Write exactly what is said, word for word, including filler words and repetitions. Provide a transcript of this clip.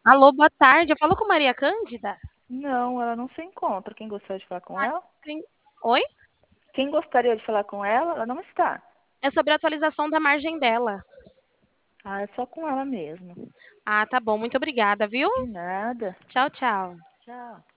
Alô, boa tarde. Eu falo com Maria Cândida? Não, ela não se encontra. Quem gostaria de falar com Ah, ela? sim. Oi? Quem gostaria de falar com ela? Ela não está. É sobre a atualização da margem dela. Ah, é só com ela mesmo. Ah, tá bom. Muito obrigada, viu? De nada. Tchau, tchau. Tchau.